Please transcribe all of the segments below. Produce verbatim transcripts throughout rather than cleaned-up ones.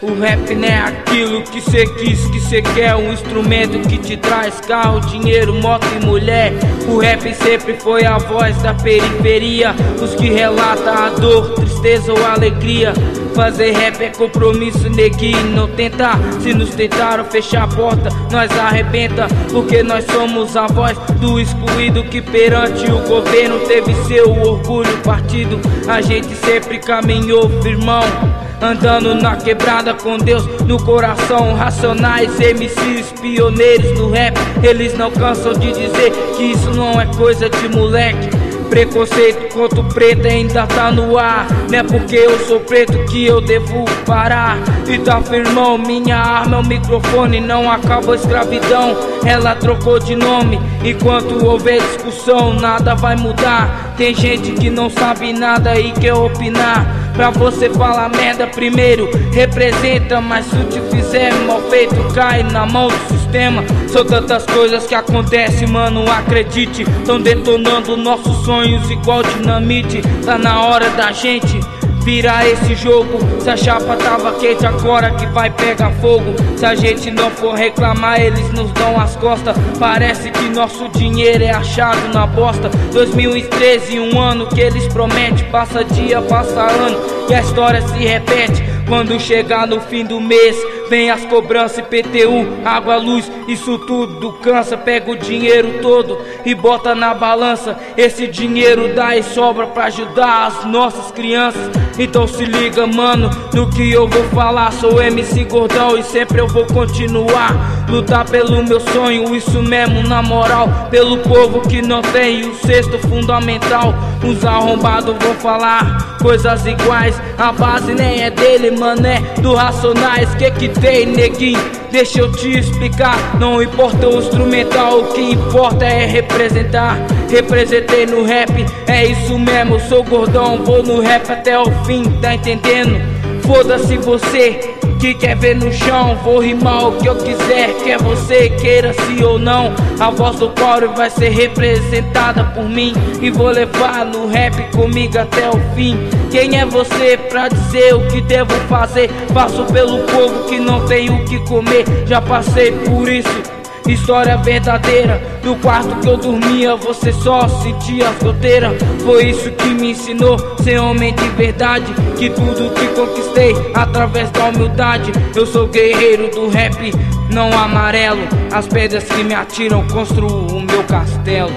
O rap não é aquilo que cê quis, que cê quer. Um instrumento que te traz carro, dinheiro, moto e mulher. O rap sempre foi a voz da periferia, os que relatam a dor, tristeza ou alegria. Fazer rap é compromisso, neguinho, não tentar. Se nos tentaram fechar a porta, nós arrebenta. Porque nós somos a voz do excluído que perante o governo teve seu orgulho partido. A gente sempre caminhou firmão, andando na quebrada com Deus no coração. Racionais, M Cs, pioneiros do rap, eles não cansam de dizer que isso não é coisa de moleque. Preconceito contra o preto ainda tá no ar. Não é porque eu sou preto que eu devo parar. E tá firmão, minha arma é o microfone. Não acaba a escravidão, ela trocou de nome. Enquanto houver discussão, nada vai mudar. Tem gente que não sabe nada e quer opinar. Pra você falar merda primeiro, representa. Mas se te fizer mal feito, cai na mão do sistema. São tantas coisas que acontecem, mano, acredite. Tão detonando nossos sonhos igual dinamite. Tá na hora da gente virar esse jogo. Se a chapa tava quente, agora que vai pegar fogo. Se a gente não for reclamar, eles nos dão as costas. Parece que nosso dinheiro é achado na bosta. Dois mil e treze, um ano que eles prometem. Passa dia, passa ano e a história se repete. Quando chegar no fim do mês, vem as cobranças, I P T U, água, luz, isso tudo cansa. Pega o dinheiro todo e bota na balança. Esse dinheiro dá e sobra pra ajudar as nossas crianças. Então se liga, mano, no que eu vou falar. Sou M C Gordão e sempre eu vou continuar. Lutar pelo meu sonho, isso mesmo, na moral. Pelo povo que não tem o sexto fundamental. Os arrombados vão falar coisas iguais. A base nem é dele, mano, é do Racionais. Que que tem, neguinho? Deixa eu te explicar. Não importa o instrumental, o que importa é representar. Representei no rap, é isso mesmo. Sou Gordão, vou no rap até o fim, tá entendendo? Foda-se você que quer ver no chão, vou rimar o que eu quiser, quer você queira sim ou não. A voz do pobre vai ser representada por mim e vou levar no rap comigo até o fim. Quem é você pra dizer o que devo fazer? Faço pelo povo que não tem o que comer, já passei por isso. História verdadeira, do quarto que eu dormia, você só sentia as goteiras. Foi isso que me ensinou ser homem de verdade, que tudo que conquistei através da humildade. Eu sou guerreiro do rap, não amarelo. As pedras que me atiram, construo o meu castelo.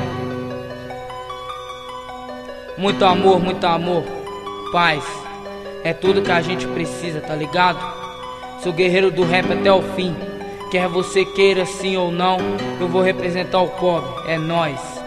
Muito amor, muito amor, paz, é tudo que a gente precisa, tá ligado? Sou guerreiro do rap até o fim. Quer você queira sim ou não, eu vou representar o pobre, é nóis.